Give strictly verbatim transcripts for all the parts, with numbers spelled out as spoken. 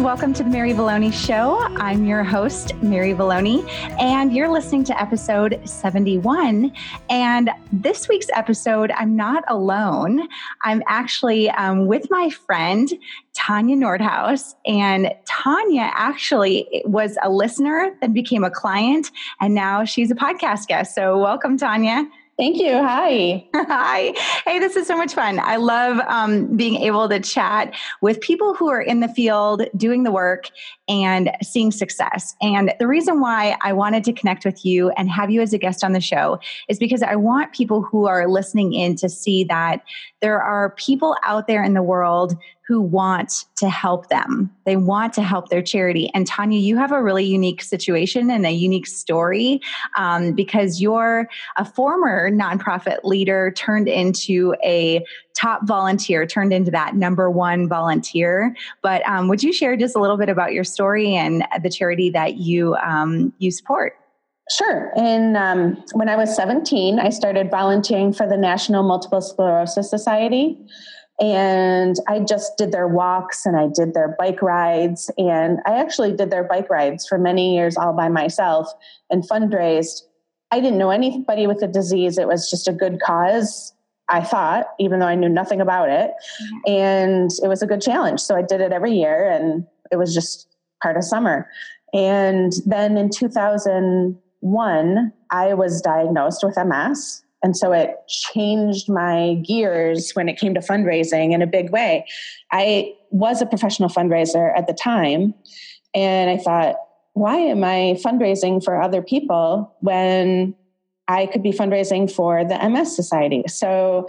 welcome to the Mary Vallone Show. I'm your host, Mary Vallone, and you're listening to episode seventy-one. And this week's episode, I'm not alone. I'm actually um, with my friend, Tanya Nordhaus. And Tanya actually was a listener, then became a client, and now she's a podcast guest. So welcome, Tanya. Thank you. Hi. Hi. Hey, this is so much fun. I love um, being able to chat with people who are in the field doing the work and seeing success. And the reason why I wanted to connect with you and have you as a guest on the show is because I want people who are listening in to see that there are people out there in the world who want to help them. They want to help their charity. And Tanya, you have a really unique situation and a unique story um, because you're a former nonprofit leader turned into a top volunteer, turned into that number one volunteer. But um, would you share just a little bit about your story and the charity that you um, you support? Sure. And um, when I was seventeen, I started volunteering for the National Multiple Sclerosis Society. And I just did their walks and I did their bike rides. And I actually did their bike rides for many years all by myself and fundraised. I didn't know anybody with the disease. It was just a good cause, I thought, even though I knew nothing about it. Mm-hmm. And it was a good challenge. So I did it every year and it was just part of summer. And then in two thousand one, I was diagnosed with M S. And so it changed my gears when it came to fundraising in a big way. I was a professional fundraiser at the time, and I thought, why am I fundraising for other people when I could be fundraising for the M S Society? So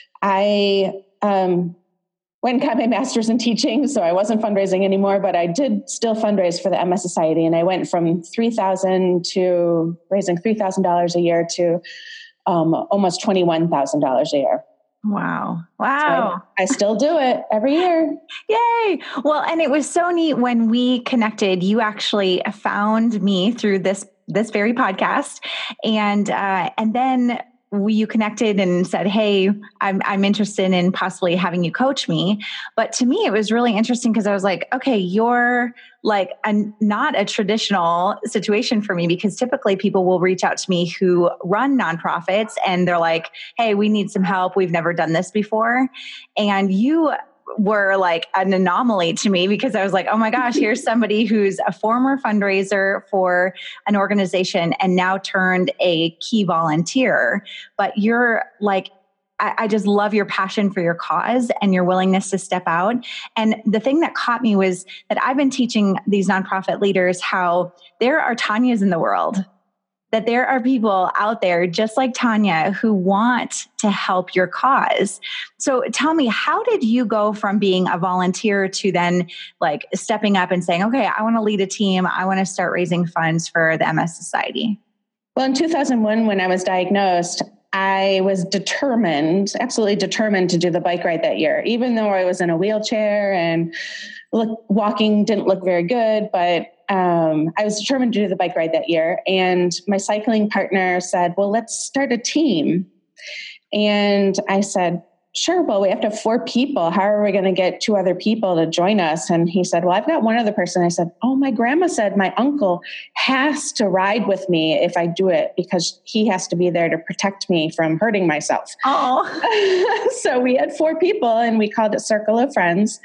I um, went and got my master's in teaching, so I wasn't fundraising anymore, but I did still fundraise for the M S Society, and I went from three thousand dollars to raising three thousand dollars a year to Um, almost twenty-one thousand dollars a year. Wow. Wow. So I, I still do it every year. Yay. Well, and it was so neat when we connected. You actually found me through this, this very podcast. And, uh, and then we, you connected and said, hey, I'm, I'm interested in possibly having you coach me. But to me, it was really interesting because I was like, okay, you're like a, not a traditional situation for me, because typically people will reach out to me who run nonprofits and they're like, hey, we need some help. We've never done this before. And you were like an anomaly to me because I was like, oh my gosh, here's somebody who's a former fundraiser for an organization and now turned a key volunteer. But you're like, I, I just love your passion for your cause and your willingness to step out. And the thing that caught me was that I've been teaching these nonprofit leaders how there are Tanyas in the world, that there are people out there just like Tanya who want to help your cause. So tell me, how did you go from being a volunteer to then like stepping up and saying, okay, I want to lead a team. I want to start raising funds for the M S Society? Well, in two thousand one, when I was diagnosed, I was determined, absolutely determined to do the bike ride that year, even though I was in a wheelchair and look, walking didn't look very good, but um, I was determined to do the bike ride that year. And my cycling partner said, well, let's start a team. And I said, sure, well, we have to have four people. How are we going to get two other people to join us? And he said, well, I've got one other person. I said, oh, my grandma said my uncle has to ride with me if I do it because he has to be there to protect me from hurting myself. Oh, so we had four people and we called it Circle of Friends.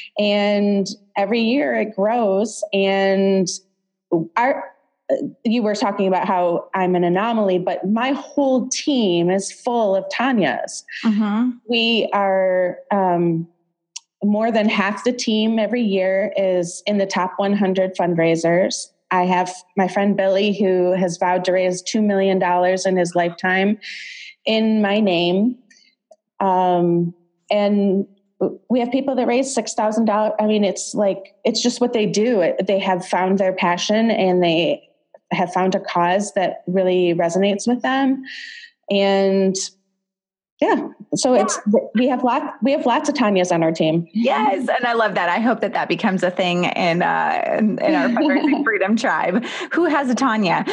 And every year it grows. And our you were talking about how I'm an anomaly, but my whole team is full of Tanyas. Mm-hmm. We are, um, more than half the team every year is in the top one hundred fundraisers. I have my friend Billy, who has vowed to raise two million dollars in his lifetime in my name. Um, and we have people that raise six thousand dollars. I mean, it's like, it's just what they do. They have found their passion and they have found a cause that really resonates with them. And Yeah. So it's, we have lots, we have lots of Tanyas on our team. Yes. And I love that. I hope that that becomes a thing in, uh, in, in our Fundraising Freedom Tribe. Who has a Tanya?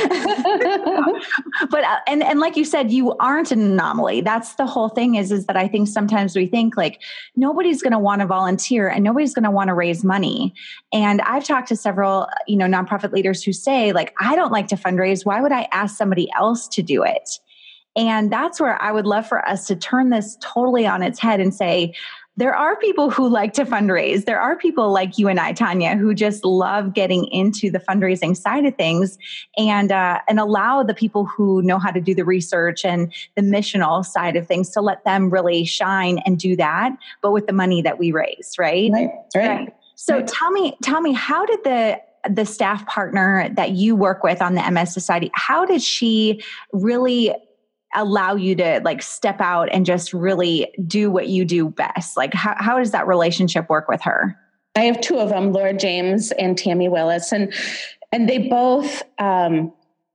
But, uh, and, and like you said, you aren't an anomaly. That's the whole thing is, is that I think sometimes we think like nobody's going to want to volunteer and nobody's going to want to raise money. And I've talked to several, you know, nonprofit leaders who say like, I don't like to fundraise. Why would I ask somebody else to do it? And that's where I would love for us to turn this totally on its head and say, there are people who like to fundraise. There are people like you and I, Tanya, who just love getting into the fundraising side of things and, uh, and allow the people who know how to do the research and the missional side of things to let them really shine and do that, but with the money that we raise, right? Right, right. right. So right. tell me, tell me, how did the the staff partner that you work with on the M S Society, how did she really allow you to like step out and just really do what you do best? Like how, how does that relationship work with her? I have two of them, Laura James and Tammy Willis, and, and they both um,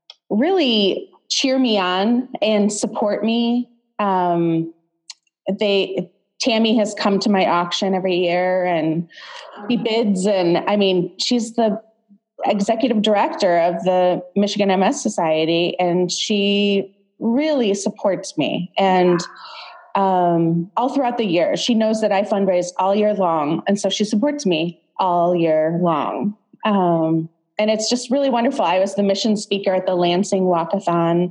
really cheer me on and support me. Um, they, Tammy has come to my auction every year and she bids. And I mean, she's the executive director of the Michigan M S Society, and she really supports me. And um, all throughout the year, she knows that I fundraise all year long. And so she supports me all year long. Um, and it's just really wonderful. I was the mission speaker at the Lansing Walkathon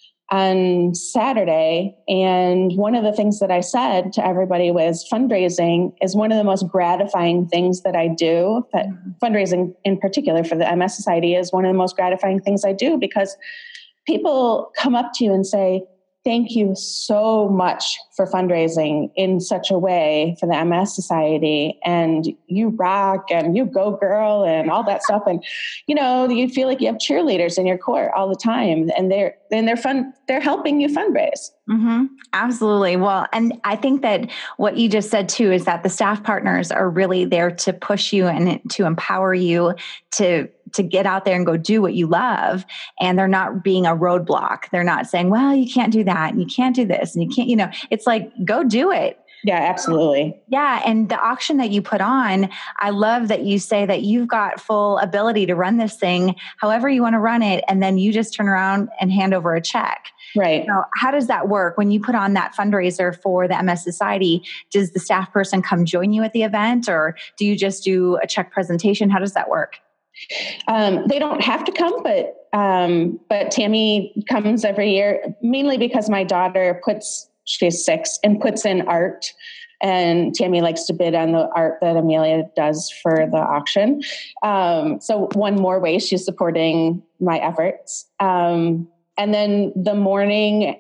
on Saturday. And one of the things that I said to everybody was fundraising is one of the most gratifying things that I do. That fundraising in particular for the M S Society is one of the most gratifying things I do, because people come up to you and say, thank you so much for fundraising in such a way for the M S Society. And you rock and you go girl and all that stuff. And, you know, you feel like you have cheerleaders in your court all the time, and they're, and they're fun. They're helping you fundraise. Mm-hmm. Absolutely. Well, and I think that what you just said too, is that the staff partners are really there to push you and to empower you to, to get out there and go do what you love. And they're not being a roadblock. They're not saying, well, you can't do that and you can't do this and you can't, you know, it's like, go do it. Yeah, absolutely. Yeah. And the auction that you put on, I love that you say that you've got full ability to run this thing however you want to run it. And then you just turn around and hand over a check. Right. So how does that work when you put on that fundraiser for the M S Society? Does the staff person come join you at the event, or do you just do a check presentation? How does that work? Um, they don't have to come, but um, but Tammy comes every year, mainly because my daughter puts, she's six, and puts in art. And Tammy likes to bid on the art that Amelia does for the auction. Um, so one more way she's supporting my efforts. Um, and then the morning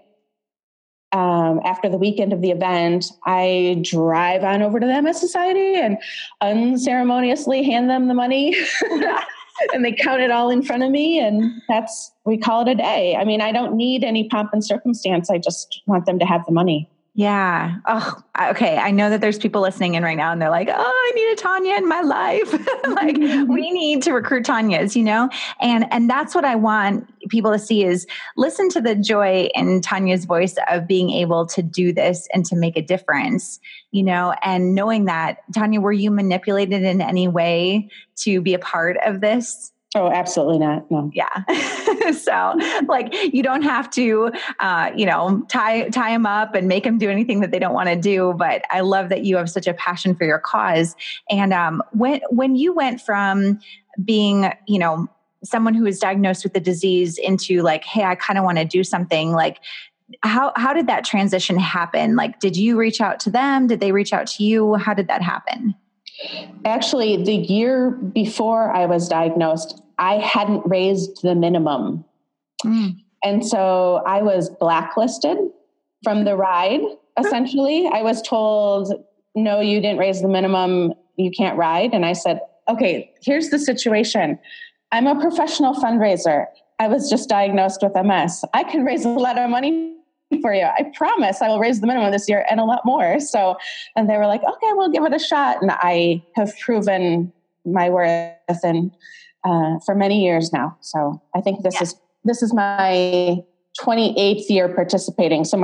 um, after the weekend of the event, I drive on over to the M S Society and unceremoniously hand them the money. And they count it all in front of me, and that's, we call it a day. I mean, I don't need any pomp and circumstance. I just want them to have the money. Yeah. Oh, okay. I know that there's people listening in right now and they're like, oh, I need a Tanya in my life. Like we need to recruit Tanyas, you know? And, and that's what I want people to see is listen to the joy in Tanya's voice of being able to do this and to make a difference, you know, and knowing that. Tanya, were you manipulated in any way to be a part of this? Oh, absolutely not. No. Yeah. So like, you don't have to, uh, you know, tie, tie them up and make them do anything that they don't want to do. But I love that you have such a passion for your cause. And, um, when, when you went from being, you know, someone who was diagnosed with the disease into like, hey, I kind of want to do something, like, how, how did that transition happen? Like, did you reach out to them? Did they reach out to you? How did that happen? Actually, the year before I was diagnosed, I hadn't raised the minimum. Mm. And so I was blacklisted from the ride, essentially. I was told, no, you didn't raise the minimum. You can't ride. And I said, okay, here's the situation. I'm a professional fundraiser. I was just diagnosed with M S. I can raise a lot of money for you. I promise I will raise the minimum this year and a lot more. So, and they were like, okay, we'll give it a shot. And I have proven my worth and uh, for many years now. So I think this yeah. is, this is my twenty-eighth year participating. So my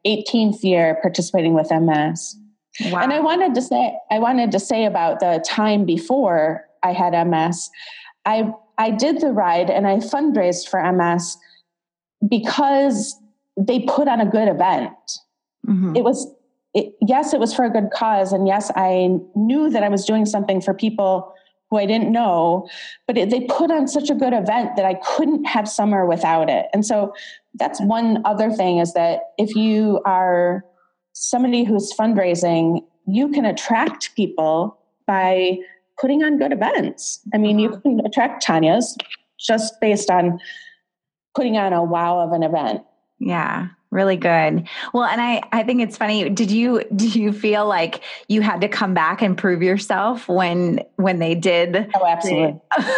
eighteenth year participating with M S. Wow. And I wanted to say, I wanted to say about the time before I had M S, I, I did the ride and I fundraised for M S because they put on a good event. Mm-hmm. It was, it, yes, it was for a good cause. And yes, I knew that I was doing something for people who I didn't know, but it, they put on such a good event that I couldn't have summer without it. And so that's one other thing, is that if you are somebody who's fundraising, you can attract people by putting on good events. I mean, you can attract Tanya's just based on putting on a wow of an event. Yeah, really good. Well, and I, I think it's funny. Did you, did you feel like you had to come back and prove yourself when, when they did? Oh, absolutely.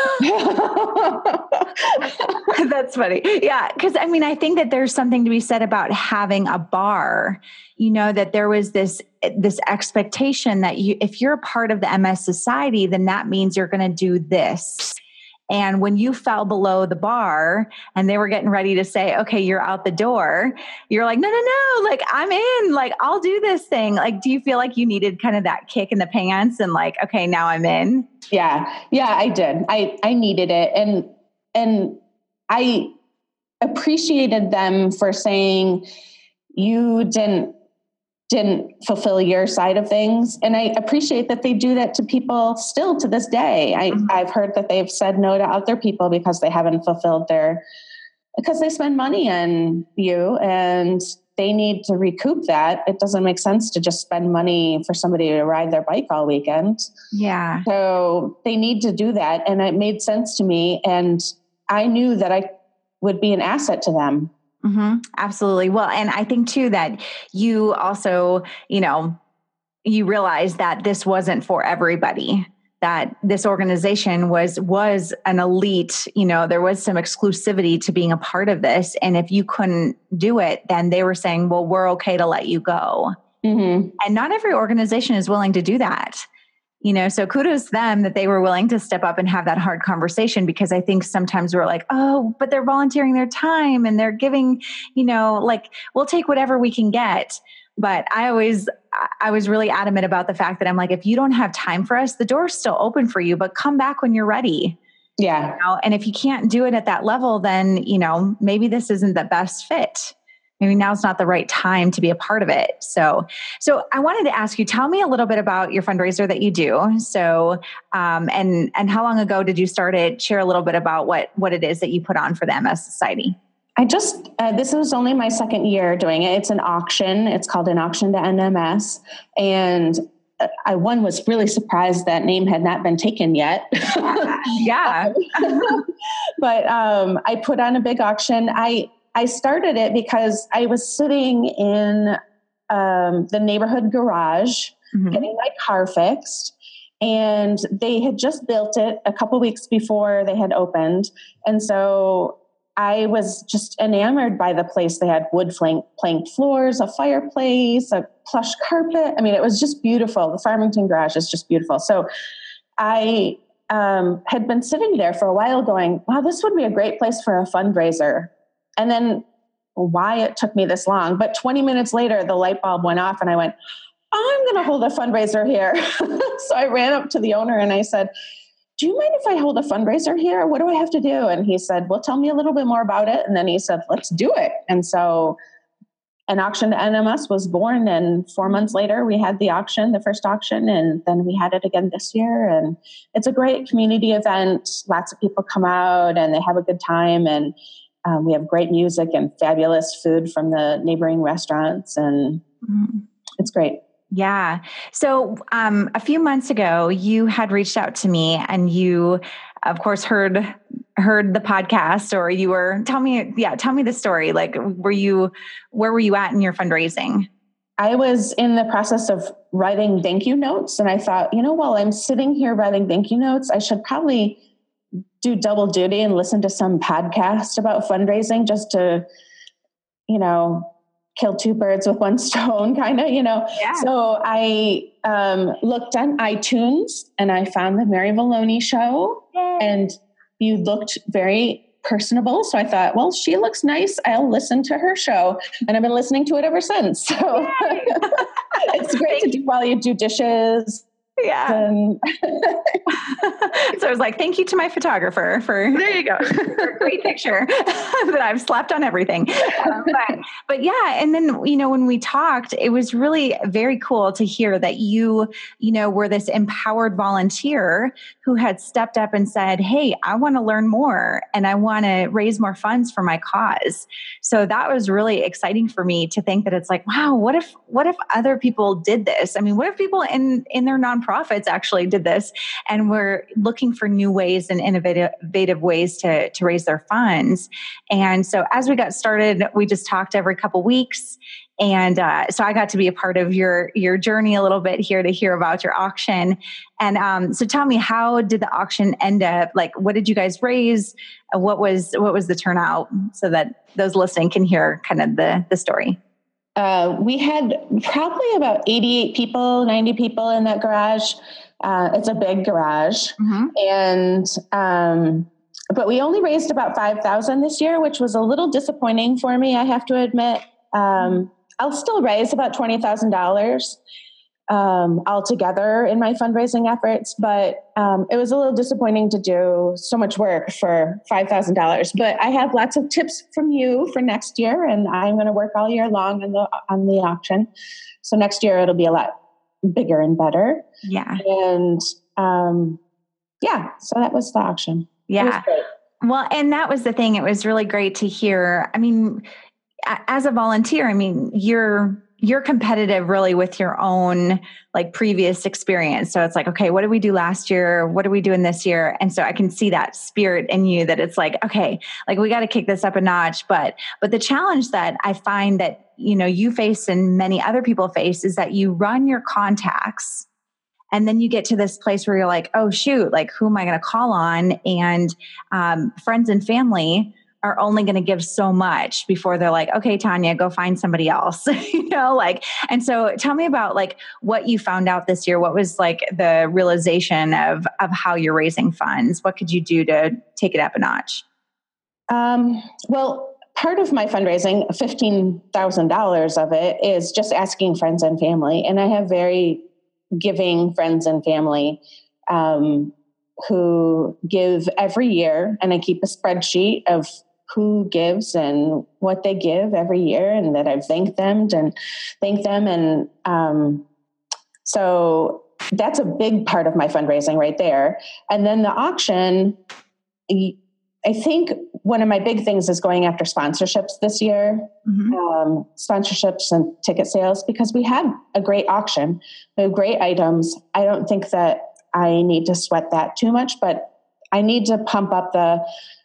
That's funny. Yeah. Cause I mean, I think that there's something to be said about having a bar, you know, that there was this, this expectation that you, if you're a part of the M S Society, then that means you're going to do this. And when you fell below the bar and they were getting ready to say, okay, you're out the door, you're like, no, no, no, like I'm in, like, I'll do this thing. Like, do you feel like you needed kind of that kick in the pants and like, okay, now I'm in? Yeah. Yeah, I did. I, I needed it. And, and I appreciated them for saying you didn't, didn't fulfill your side of things. And I appreciate that they do that to people still to this day. I, mm-hmm. I've heard that they've said no to other people because they haven't fulfilled their, because they spend money on you and they need to recoup that. It doesn't make sense to just spend money for somebody to ride their bike all weekend. Yeah. So they need to do that. And it made sense to me. And I knew that I would be an asset to them. Mm-hmm. Absolutely. Well, and I think too that you also, you know, you realize that this wasn't for everybody, that this organization was, was an elite, you know, there was some exclusivity to being a part of this. And if you couldn't do it, then they were saying, well, we're okay to let you go. Mm-hmm. And not every organization is willing to do that. You know, so kudos to them that they were willing to step up and have that hard conversation, because I think sometimes we're like, oh, but they're volunteering their time and they're giving, you know, like we'll take whatever we can get. But I always, I was really adamant about the fact that I'm like, if you don't have time for us, the door's still open for you, but come back when you're ready. Yeah. You know? And if you can't do it at that level, then, you know, maybe this isn't the best fit. Maybe now's not the right time to be a part of it. So, so I wanted to ask you, tell me a little bit about your fundraiser that you do. So, um, and, and how long ago did you start it? Share a little bit about what, what it is that you put on for the M S Society. I just, uh, this was only my second year doing it. It's an auction. It's called an auction to N M S. And I, one was really surprised that name had not been taken yet. Yeah. But, um, I put on a big auction. I, I started it because I was sitting in um, the neighborhood garage, mm-hmm. getting my car fixed, and they had just built it a couple weeks before they had opened. And so I was just enamored by the place. They had wood plank, planked floors, a fireplace, a plush carpet. I mean, it was just beautiful. The Farmington garage is just beautiful. So I um, had been sitting there for a while going, wow, this would be a great place for a fundraiser. And then why it took me this long, but twenty minutes later, the light bulb went off and I went, I'm going to hold a fundraiser here. So I ran up to the owner and I said, do you mind if I hold a fundraiser here? What do I have to do? And he said, well, tell me a little bit more about it. And then he said, let's do it. And so an auction to N M S was born. And four months later, we had the auction, the first auction, and then we had it again this year. And it's a great community event. Lots of people come out and they have a good time. And Um, we have great music and fabulous food from the neighboring restaurants, and mm-hmm. it's great. Yeah. So um, a few months ago, you had reached out to me, and you, of course, heard heard the podcast, or you were tell me, yeah, tell me the story. Like, were you, where were you at in your fundraising? I was in the process of writing thank you notes, and I thought, you know, while I'm sitting here writing thank you notes, I should probably do double duty and listen to some podcast about fundraising, just to, you know, kill two birds with one stone, kind of, you know. Yeah. So I um, looked on iTunes and I found the Mary Vallone Show. Yay. And you looked very personable. So I thought, well, she looks nice. I'll listen to her show. And I've been listening to it ever since. So it's great to do while you do dishes. Yeah. And so I was like, thank you to my photographer for, there you go. for a great picture that I've slapped on everything. Um, but, but yeah. And then, you know, when we talked, it was really very cool to hear that you, you know, were this empowered volunteer who had stepped up and said, hey, I want to learn more and I want to raise more funds for my cause. So that was really exciting for me to think that it's like, wow, what if, what if other people did this? I mean, what if people in, in their nonprofits actually did this and were looking for new ways and innovative, innovative ways to, to raise their funds? And so as we got started, we just talked every couple weeks. And uh, so I got to be a part of your your journey a little bit here to hear about your auction. And um, so tell me, how did the auction end up? Like, what did you guys raise? Uh, what was what was the turnout, so that those listening can hear kind of the the story? Uh, we had probably about eighty-eight people, ninety people in that garage. Uh, it's a big garage, mm-hmm. and um, but we only raised about five thousand this year, which was a little disappointing for me, I have to admit. Um, I'll still raise about twenty thousand dollars um, altogether in my fundraising efforts, but um, it was a little disappointing to do so much work for five thousand dollars. But I have lots of tips from you for next year, and I'm going to work all year long on the on the auction. So next year it'll be a lot bigger and better. Yeah. And um, yeah, so that was the auction. Yeah. Well, and that was the thing. It was really great to hear. I mean, as a volunteer, I mean, you're, you're competitive really with your own like previous experience. So it's like, okay, what did we do last year? What are we doing this year? And so I can see that spirit in you that it's like, okay, like we got to kick this up a notch. But, but the challenge that I find that, you know, you face and many other people face is that you run your contacts and then you get to this place where you're like, oh shoot, like who am I going to call on? And um, friends and family are only going to give so much before they're like, okay, Tanya, go find somebody else, you know, like, and so tell me about like what you found out this year. What was like the realization of, of how you're raising funds? What could you do to take it up a notch? Um, well, part of my fundraising, fifteen thousand dollars of it is just asking friends and family. And I have very giving friends and family, um, who give every year. And I keep a spreadsheet of who gives and what they give every year, and that I've thanked them and thanked them. And um, so that's a big part of my fundraising right there. And then the auction, I think one of my big things is going after sponsorships this year, mm-hmm. um, sponsorships and ticket sales, because we had a great auction. We have great items. I don't think that I need to sweat that too much, but I need to pump up the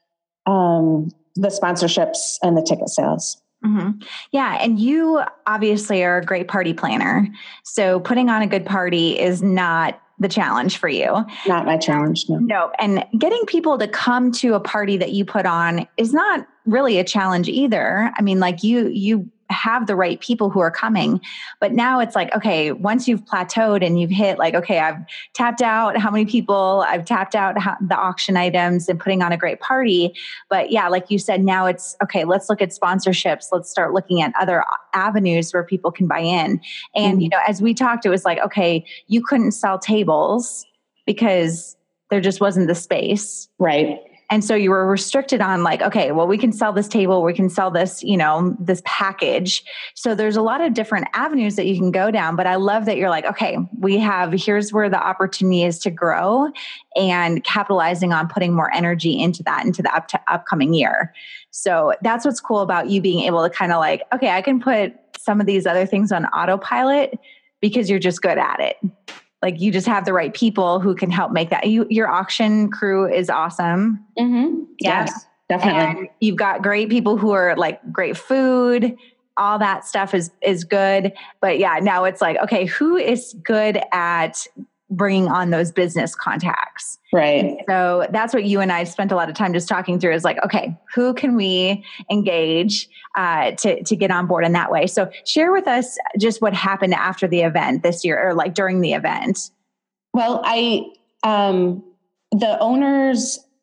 um, the sponsorships and the ticket sales. Mm-hmm. Yeah. And you obviously are a great party planner. So putting on a good party is not the challenge for you. Not my challenge. No. No. And getting people to come to a party that you put on is not really a challenge either. I mean, like you, you have the right people who are coming, but now it's like, okay, once you've plateaued and you've hit like, okay, I've tapped out how many people, I've tapped out how, the auction items and putting on a great party. But yeah, like you said, now it's okay, let's look at sponsorships. Let's start looking at other avenues where people can buy in. And, mm-hmm. you know, as we talked, it was like, okay, you couldn't sell tables because there just wasn't the space. Right. And so you were restricted on like, okay, well, we can sell this table, we can sell this, you know, this package. So there's a lot of different avenues that you can go down. But I love that you're like, okay, we have, here's where the opportunity is to grow, and capitalizing on putting more energy into that, into the up to upcoming year. So that's what's cool about you being able to kind of like, okay, I can put some of these other things on autopilot because you're just good at it. Like you just have the right people who can help make that. You, your auction crew is awesome. Mm-hmm. Yes, definitely. And you've got great people who are like great food. All that stuff is, is good. But yeah, now it's like, okay, who is good at bringing on those business contacts? Right. And so that's what you and I spent a lot of time just talking through is like, okay, who can we engage uh, to, to get on board in that way? So share with us just what happened after the event this year, or like during the event. Well, I, um, the owners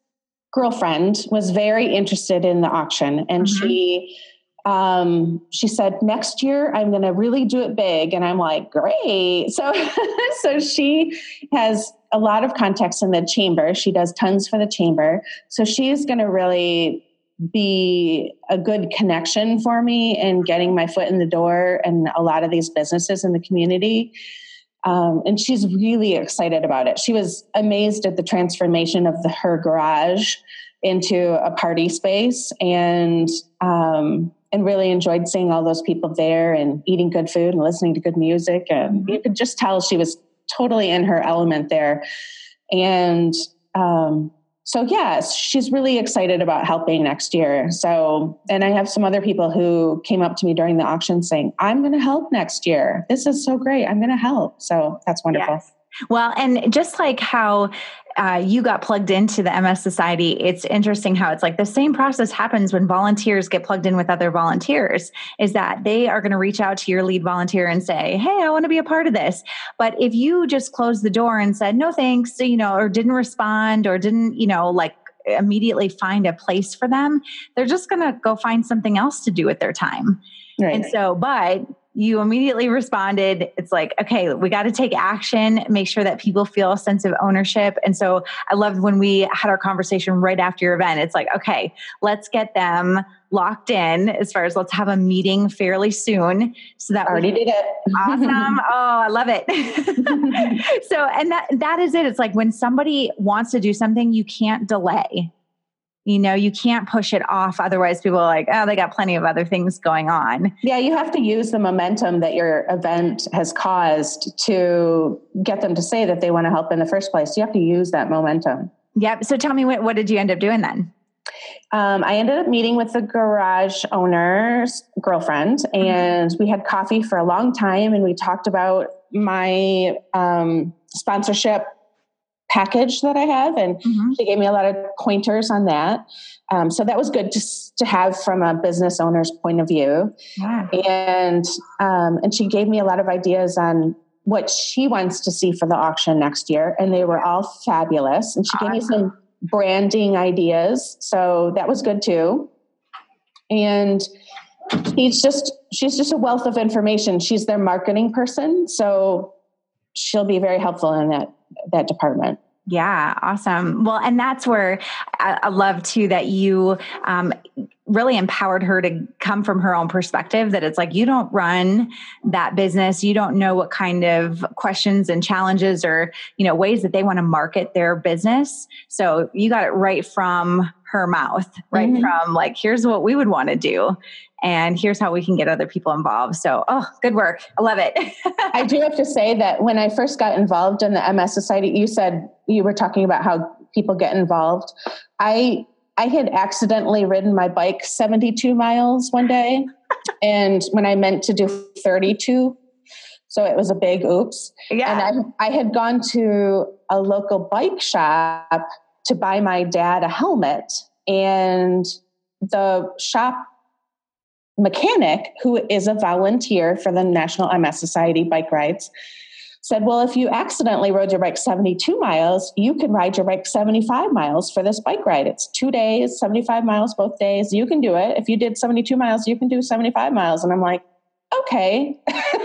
girlfriend was very interested in the auction, and mm-hmm. she um, she said, next year I'm going to really do it big. And I'm like, great. So, so she has a lot of contacts in the chamber. She does tons for the chamber. So she's going to really be a good connection for me in getting my foot in the door and a lot of these businesses in the community. Um, and she's really excited about it. She was amazed at the transformation of the, her garage into a party space, and um, and really enjoyed seeing all those people there and eating good food and listening to good music. And you could just tell she was totally in her element there. And um, so, yes, she's really excited about helping next year. So, and I have some other people who came up to me during the auction saying, I'm going to help next year. This is so great. I'm going to help. So that's wonderful. Yes. Well, and just like how uh, you got plugged into the M S Society, it's interesting how it's like the same process happens when volunteers get plugged in with other volunteers, is that they are going to reach out to your lead volunteer and say, hey, I want to be a part of this. But if you just closed the door and said, no, thanks, you know, or didn't respond or didn't, you know, like immediately find a place for them, they're just going to go find something else to do with their time. Right. And so, but you immediately responded. It's like, okay, we got to take action, make sure that people feel a sense of ownership. And so I loved when we had our conversation right after your event. It's like, okay, let's get them locked in as far as let's have a meeting fairly soon. So that already we, did it. Awesome. Oh, I love it. So, and that, that is it. It's like when somebody wants to do something, you can't delay. You know, you can't push it off. Otherwise, people are like, oh, they got plenty of other things going on. Yeah, you have to use the momentum that your event has caused to get them to say that they want to help in the first place. You have to use that momentum. Yep. So tell me, what, what did you end up doing then? Um, I ended up meeting with the garage owner's girlfriend, and we had coffee for a long time, and we talked about my um, sponsorship package that I have. And mm-hmm. she gave me a lot of pointers on that. Um, so that was good just to have from a business owner's point of view. Yeah. And, um, and she gave me a lot of ideas on what she wants to see for the auction next year. And they were all fabulous. And she awesome. gave me some branding ideas. So that was good too. And she's just, she's just a wealth of information. She's their marketing person. So she'll be very helpful in that, that department. Yeah. Awesome. Well, and that's where I, I love too, that you um, really empowered her to come from her own perspective, that it's like, you don't run that business. You don't know what kind of questions and challenges or, you know, ways that they want to market their business. So you got it right from her mouth, right? Mm-hmm. From like, here's what we would want to do. And here's how we can get other people involved. So, oh, good work. I love it. I do have to say that when I first got involved in the M S Society, you said you were talking about how people get involved. I I had accidentally ridden my bike seventy-two miles one day, and when I meant to do thirty-two, so it was a big oops. Yeah. And I I had gone to a local bike shop to buy my dad a helmet, and the shop mechanic, who is a volunteer for the National M S Society bike rides, said, well, if you accidentally rode your bike seventy-two miles, you can ride your bike seventy-five miles for this bike ride. It's two days, seventy-five miles both days. You can do it. If you did seventy-two miles, you can do seventy-five miles. And I'm like, okay.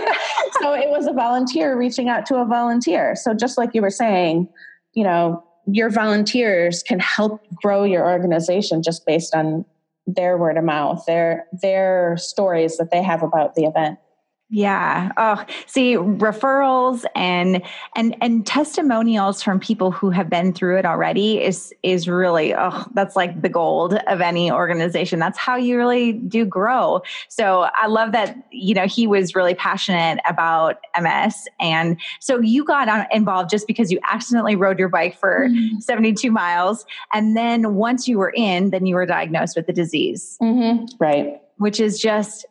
So it was a volunteer reaching out to a volunteer. So just like you were saying, you know, your volunteers can help grow your organization just based on their word of mouth, their, their stories that they have about the event. Yeah. Oh, see, referrals and, and, and testimonials from people who have been through it already is, is really, oh, that's like the gold of any organization. That's how you really do grow. So I love that, you know, he was really passionate about M S. And so you got on, involved just because you accidentally rode your bike for mm-hmm. seventy-two miles. And then once you were in, then you were diagnosed with the disease. Mm-hmm. Right. Which is just...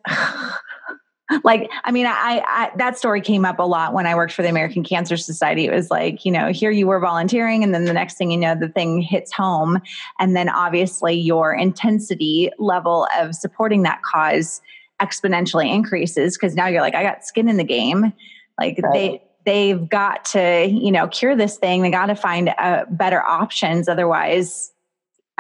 Like, I mean, I, I, that story came up a lot when I worked for the American Cancer Society. It was like, you know, here you were volunteering, and then the next thing you know, the thing hits home. And then obviously your intensity level of supporting that cause exponentially increases, because now you're like, I got skin in the game. Like right. they, they've got to, you know, cure this thing. They got to find uh, better options. Otherwise,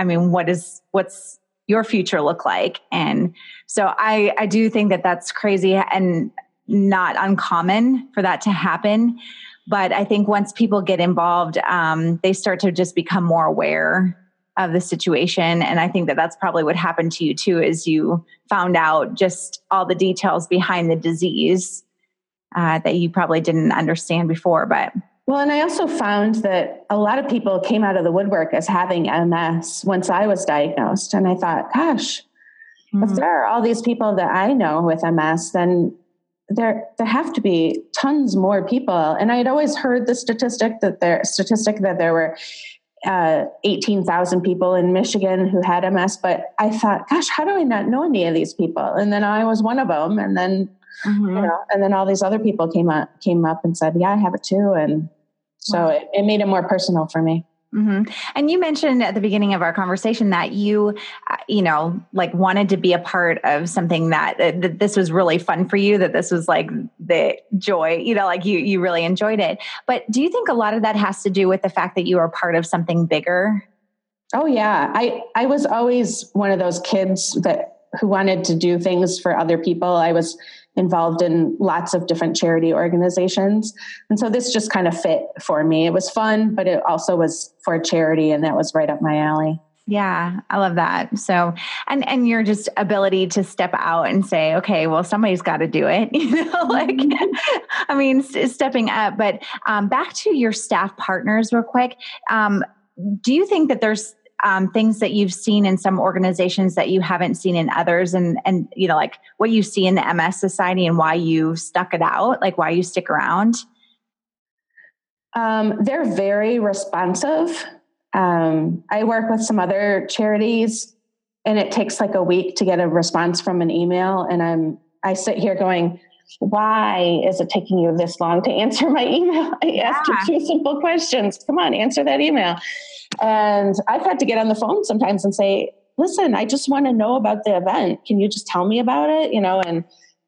I mean, what is, what's your future look like? And so I, I do think that that's crazy and not uncommon for that to happen. But I think once people get involved, um, they start to just become more aware of the situation. And I think that that's probably what happened to you too, is you found out just all the details behind the disease uh, that you probably didn't understand before. But well, and I also found that a lot of people came out of the woodwork as having M S once I was diagnosed. And I thought, gosh, mm-hmm. if there are all these people that I know with M S, then there there have to be tons more people. And I had always heard the statistic that there statistic that there were uh, eighteen thousand people in Michigan who had M S. But I thought, gosh, how do I not know any of these people? And then I was one of them. And then, mm-hmm. you know, and then all these other people came up, came up and said, yeah, I have it too. And so wow. it, it made it more personal for me. Mm-hmm. And you mentioned at the beginning of our conversation that you, uh, you know, like wanted to be a part of something that, uh, that this was really fun for you, that this was like the joy, you know, like you, you really enjoyed it. But do you think a lot of that has to do with the fact that you are part of something bigger? Oh yeah. I, I was always one of those kids that who wanted to do things for other people. I was involved in lots of different charity organizations. And so this just kind of fit for me. It was fun, but it also was for a charity, and that was right up my alley. Yeah, I love that. So, and, and your just ability to step out and say, okay, well, somebody's got to do it, you know, like, I mean, st- stepping up, but um, back to your staff partners real quick. Um, do you think that there's Um, things that you've seen in some organizations that you haven't seen in others, and, and, you know, like what you see in the M S Society and why you stuck it out, like why you stick around? Um, they're very responsive. Um, I work with some other charities, and it takes like a week to get a response from an email. And I'm, I sit here going, why is it taking you this long to answer my email? I yeah. asked you two simple questions. Come on, answer that email. And I've had to get on the phone sometimes and say, listen, I just want to know about the event. Can you just tell me about it? You know, and,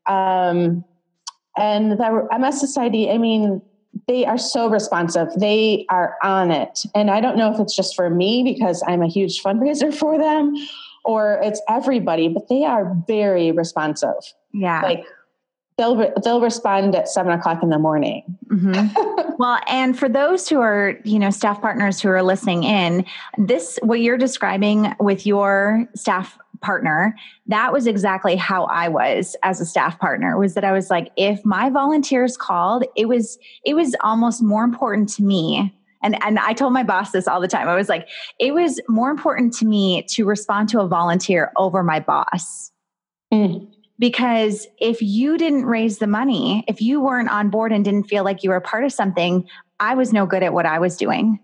um, and the M S Society, I mean, they are so responsive. They are on it. And I don't know if it's just for me because I'm a huge fundraiser for them, or it's everybody, but they are very responsive. Yeah. Like, They'll they'll respond at seven o'clock in the morning. Mm-hmm. Well, and for those who are, you know, staff partners who are listening in, this, what you're describing with your staff partner, that was exactly how I was as a staff partner, was that I was like, if my volunteers called, it was, it was almost more important to me. And, and I told my boss this all the time. I was like, it was more important to me to respond to a volunteer over my boss. Mm. Because if you didn't raise the money, if you weren't on board and didn't feel like you were a part of something, I was no good at what I was doing.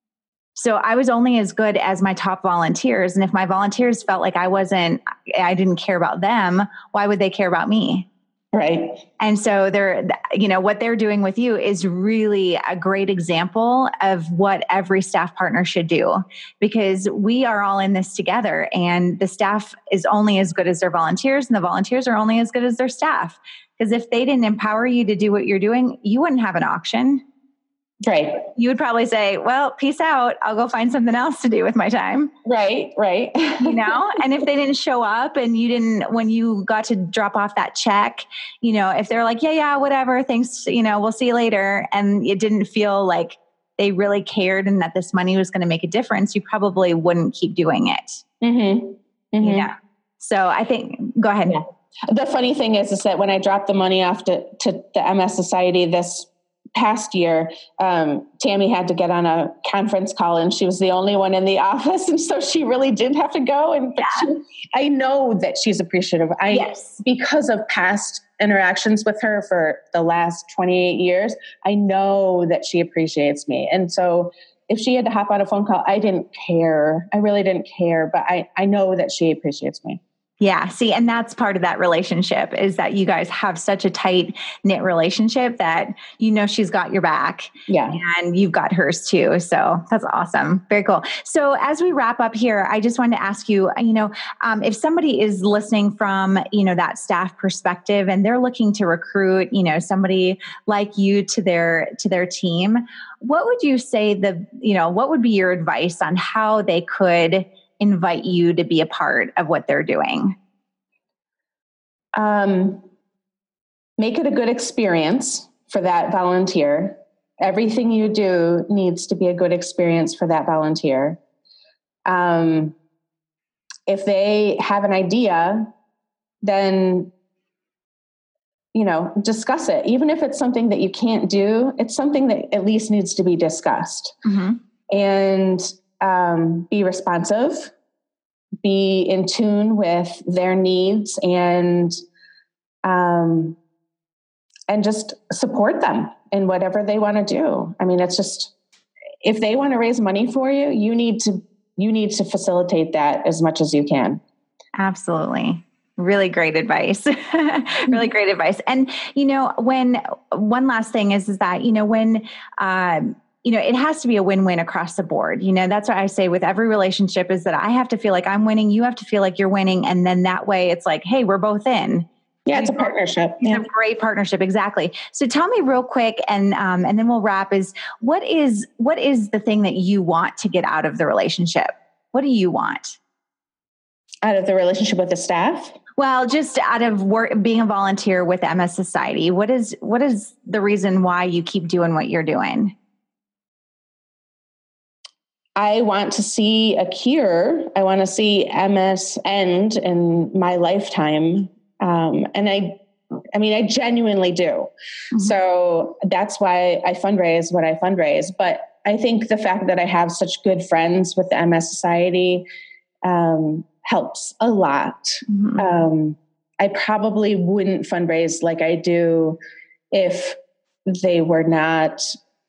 So I was only as good as my top volunteers. And if my volunteers felt like I wasn't, I didn't care about them, why would they care about me? Right. And so they're, you know, what they're doing with you is really a great example of what every staff partner should do, because we are all in this together, and the staff is only as good as their volunteers, and the volunteers are only as good as their staff. Because if they didn't empower you to do what you're doing, you wouldn't have an auction. Right. You would probably say, well, peace out. I'll go find something else to do with my time. Right. Right. You know, and if they didn't show up and you didn't, when you got to drop off that check, you know, if they're like, yeah, yeah, whatever, thanks, you know, we'll see you later. And it didn't feel like they really cared and that this money was going to make a difference, you probably wouldn't keep doing it. Mm-hmm. Mm-hmm. You know? So I think, go ahead. Yeah. The funny thing is, is that when I dropped the money off to, to the M S Society this past year, um, Tammy had to get on a conference call, and she was the only one in the office. And so she really did have to go. And yeah. she, I know that she's appreciative. I, yes. Because of past interactions with her for the last twenty-eight years, I know that she appreciates me. And so if she had to hop on a phone call, I didn't care. I really didn't care, but I, I know that she appreciates me. Yeah. See, and that's part of that relationship, is that you guys have such a tight knit relationship that, you know, she's got your back. Yeah. And you've got hers too. So that's awesome. Very cool. So as we wrap up here, I just wanted to ask you, you know, um, if somebody is listening from, you know, that staff perspective and they're looking to recruit, you know, somebody like you to their, to their team, what would you say the, you know, what would be your advice on how they could invite you to be a part of what they're doing? Um, make it a good experience for that volunteer. Everything you do needs to be a good experience for that volunteer. Um, if they have an idea, then, you know, discuss it. Even if it's something that you can't do, it's something that at least needs to be discussed. Mm-hmm. And um, be responsive, be in tune with their needs, and um, and just support them in whatever they want to do. I mean, it's just, if they want to raise money for you, you need to you need to facilitate that as much as you can. Absolutely. Really great advice. Really great advice. And, you know, when one last thing is, is that, you know, when, um, you know, it has to be a win-win across the board. You know, that's what I say with every relationship, is that I have to feel like I'm winning. You have to feel like you're winning. And then that way it's like, hey, we're both in. Yeah, it's a partnership. It's yeah. a great partnership. Exactly. So tell me real quick, and um, and then we'll wrap, is what is, what is the thing that you want to get out of the relationship? What do you want? Out of the relationship with the staff? Well, just out of work, being a volunteer with the M S Society, what is, what is the reason why you keep doing what you're doing? I want to see a cure. I want to see M S end in my lifetime. Um, and I, I mean, I genuinely do. Mm-hmm. So that's why I fundraise what I fundraise. But I think the fact that I have such good friends with the M S Society um, helps a lot. Mm-hmm. Um, I probably wouldn't fundraise like I do if they were not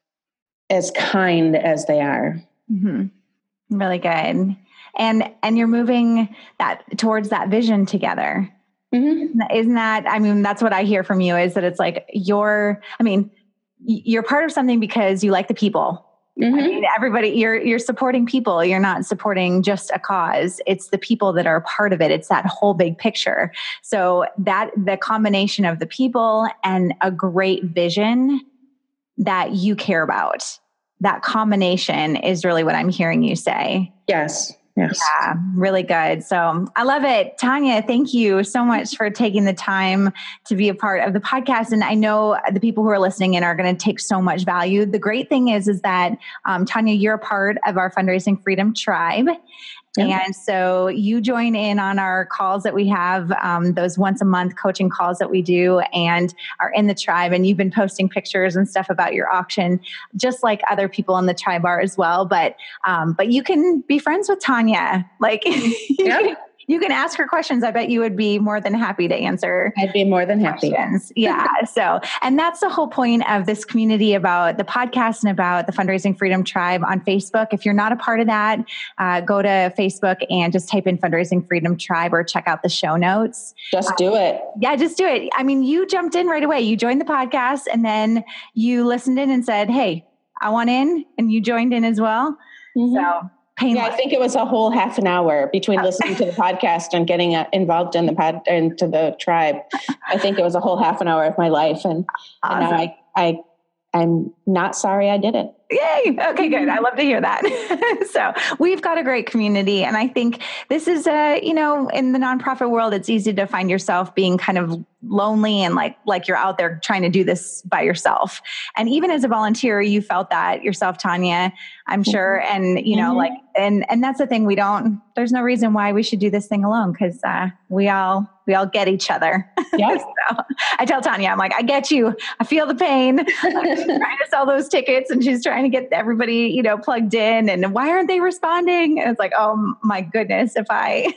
as kind as they are. Mm-hmm. Really good. And, and you're moving that towards that vision together. Mm-hmm. Isn't that, I mean, that's what I hear from you, is that it's like you're, I mean, you're part of something because you like the people. Mm-hmm. I mean, everybody, you're, you're supporting people. You're not supporting just a cause. It's the people that are a part of it. It's that whole big picture. So that the combination of the people and a great vision that you care about, that combination is really what I'm hearing you say. Yes. Yes. Yeah, really good. So I love it. Tanya, thank you so much for taking the time to be a part of the podcast. And I know the people who are listening in are going to take so much value. The great thing is, is that um, Tanya, you're a part of our Fundraising Freedom Tribe. Yeah. And so you join in on our calls that we have, um, those once a month coaching calls that we do, and are in the tribe. And you've been posting pictures and stuff about your auction, just like other people in the tribe are as well. But um, but you can be friends with Tanya. Like you, yeah. can, you can ask her questions. I bet you would be more than happy to answer. I'd be more than happy. Questions. Yeah. So, and that's the whole point of this community, about the podcast and about the Fundraising Freedom Tribe on Facebook. If you're not a part of that, uh, go to Facebook and just type in Fundraising Freedom Tribe, or check out the show notes. Just do it. Uh, yeah, just do it. I mean, you jumped in right away. You joined the podcast, and then you listened in and said, hey, I want in, and you joined in as well. Mm-hmm. So painless. Yeah, I think it was a whole half an hour between listening to the podcast and getting uh, involved in the pod into the tribe. I think it was a whole half an hour of my life, and, awesome. and now I, I, I'm not sorry I did it. Yay. Okay, good. I love to hear that. So we've got a great community. And I think this is a, you know, in the nonprofit world, it's easy to find yourself being kind of lonely and like, like you're out there trying to do this by yourself. And even as a volunteer, you felt that yourself, Tanya, I'm sure. And, you know, mm-hmm. like, and, and that's the thing, we don't, there's no reason why we should do this thing alone. Cause, uh, we all, we all get each other. Yep. So I tell Tanya, I'm like, I get you. I feel the pain. I'm trying to sell those tickets, and she's trying to get everybody, you know, plugged in, and why aren't they responding? And it's like, oh my goodness, if I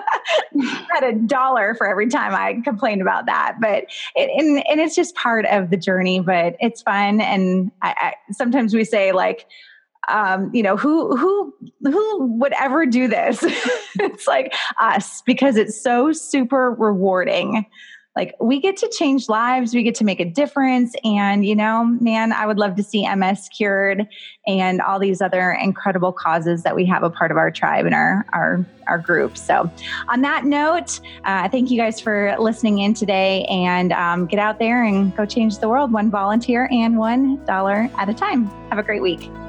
had a dollar for every time I complain about that. But it, and, and it's just part of the journey, but it's fun. And I, I, sometimes we say like, um, you know, who, who, who would ever do this? It's like us, because it's so super rewarding. Like, we get to change lives, we get to make a difference. And, you know, man, I would love to see M S cured and all these other incredible causes that we have a part of our tribe and our, our, our group. So on that note, uh, thank you guys for listening in today, and um, get out there and go change the world one volunteer and one dollar at a time. Have a great week.